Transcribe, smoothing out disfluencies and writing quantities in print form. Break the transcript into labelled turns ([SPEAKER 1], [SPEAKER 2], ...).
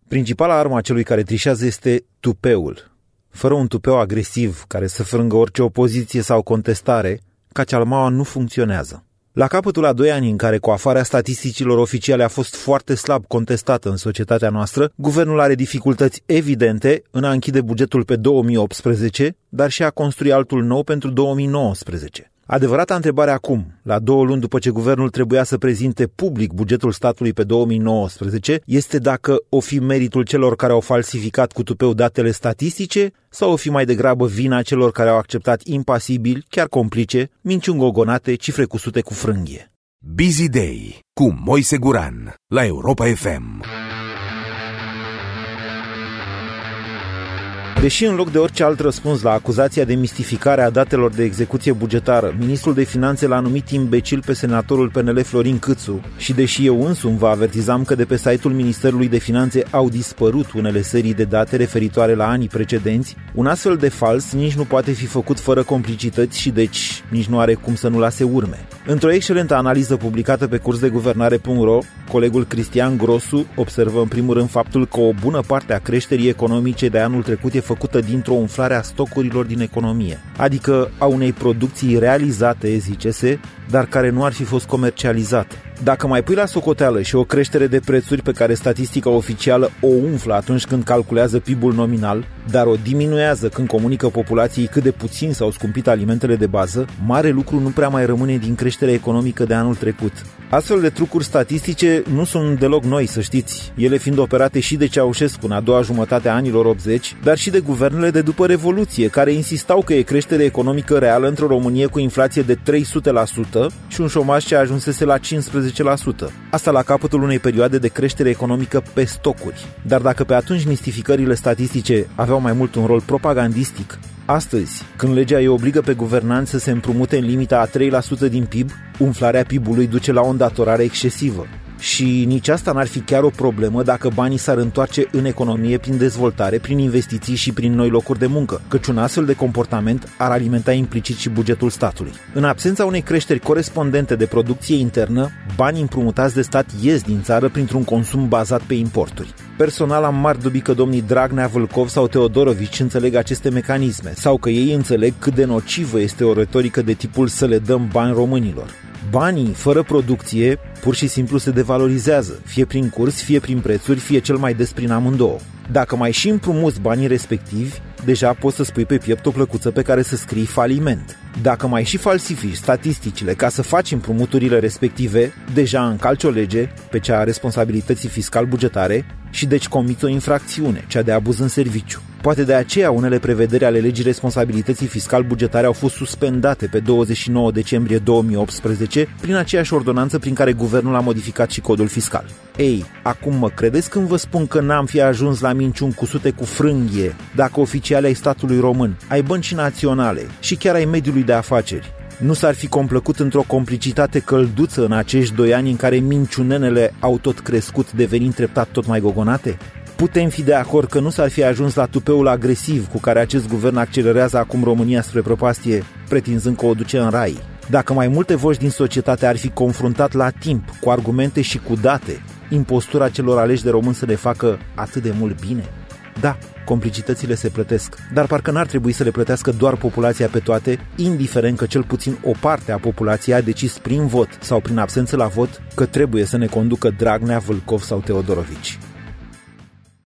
[SPEAKER 1] Principala armă a celui care trișează este tupeul. Fără un tupeu agresiv care să frângă orice opoziție sau contestare, cacealmaua nu funcționează. La capătul a 2 ani în care coafarea statisticilor oficiale a fost foarte slab contestată în societatea noastră, guvernul are dificultăți evidente în a închide bugetul pe 2018, dar și a construi altul nou pentru 2019. Adevărata întrebare acum, la 2 luni după ce guvernul trebuia să prezinte public bugetul statului pe 2019, este dacă o fi meritul celor care au falsificat cu tupeu datele statistice sau o fi mai degrabă vina celor care au acceptat impasibil, chiar complice, minciuni gogonate, cifre cusute cu frânghie.
[SPEAKER 2] Busy Day cu Moise Guran la Europa FM.
[SPEAKER 1] Deși în loc de orice alt răspuns la acuzația de mistificare a datelor de execuție bugetară, ministrul de finanțe l-a numit imbecil pe senatorul PNL Florin Câțu și deși eu însumi vă avertizam că de pe site-ul Ministerului de Finanțe au dispărut unele serii de date referitoare la anii precedenți, un astfel de fals nici nu poate fi făcut fără complicități și deci nici nu are cum să nu lase urme. Într-o excelentă analiză publicată pe cursdeguvernare.ro, colegul Cristian Grosu observă în primul rând faptul că o bună parte a creșterii economice de anul trecut e făcută dintr-o umflare a stocurilor din economie, adică a unei producții realizate, zice-se, dar care nu ar fi fost comercializate. Dacă mai pui la socoteală și o creștere de prețuri pe care statistica oficială o umflă atunci când calculează PIB-ul nominal, dar o diminuează când comunică populației cât de puțin s-au scumpit alimentele de bază, mare lucru nu prea mai rămâne din creșterea economică de anul trecut. Astfel de trucuri statistice nu sunt deloc noi, să știți, ele fiind operate și de Ceaușescu în a doua jumătate a anilor 80, dar și de guvernele de după Revoluție, care insistau că e creștere economică reală într-o Românie cu inflație de 300% și un șomaj ce ajunsese la 15%. Asta la capătul unei perioade de creștere economică pe stocuri. Dar dacă pe atunci mistificările statistice aveau mai mult un rol propagandistic, astăzi, când legea îi obligă pe guvernanți să se împrumute în limita a 3% din PIB, umflarea PIB-ului duce la o îndatorare excesivă. Și nici asta n-ar fi chiar o problemă dacă banii s-ar întoarce în economie prin dezvoltare, prin investiții și prin noi locuri de muncă, căci un astfel de comportament ar alimenta implicit și bugetul statului. În absența unei creșteri corespondente de producție internă, banii împrumutați de stat ies din țară printr-un consum bazat pe importuri. Personal am mari dubii că domnii Dragnea, Vâlcov sau Teodorovici înțeleg aceste mecanisme sau că ei înțeleg cât de nocivă este o retorică de tipul să le dăm bani românilor. Banii, fără producție, pur și simplu se devalorizează, fie prin curs, fie prin prețuri, fie cel mai des prin amândouă. Dacă mai și împrumuți banii respectivi, deja poți să spui pe piept o plăcuță pe care să scrii faliment. Dacă mai și falsifici statisticile ca să faci împrumuturile respective, deja încalci o lege, pe cea a responsabilității fiscal-bugetare, și deci comiți o infracțiune, cea de abuz în serviciu. Poate de aceea unele prevederi ale legii responsabilității fiscal-bugetare au fost suspendate pe 29 decembrie 2018 prin aceeași ordonanță prin care guvernul a modificat și codul fiscal. Ei, acum mă credeți când vă spun că n-am fi ajuns la minciuni cusute cu frânghie dacă oficiali ai statului român, ai băncii naționale și chiar ai mediului de afaceri nu s-ar fi complăcut într-o complicitate călduță în acești 2 ani în care minciunenele au tot crescut, devenind treptat tot mai gogonate? Putem fi de acord că nu s-ar fi ajuns la tupeul agresiv cu care acest guvern accelerează acum România spre prăpastie, pretinzând că o duce în rai. Dacă mai multe voci din societate ar fi confruntat la timp, cu argumente și cu date, impostura celor aleși de români să le facă atât de mult bine? Da, complicitățile se plătesc, dar parcă n-ar trebui să le plătească doar populația pe toate, indiferent că cel puțin o parte a populației a decis prin vot sau prin absență la vot că trebuie să ne conducă Dragnea, Vâlcov sau Teodorovici.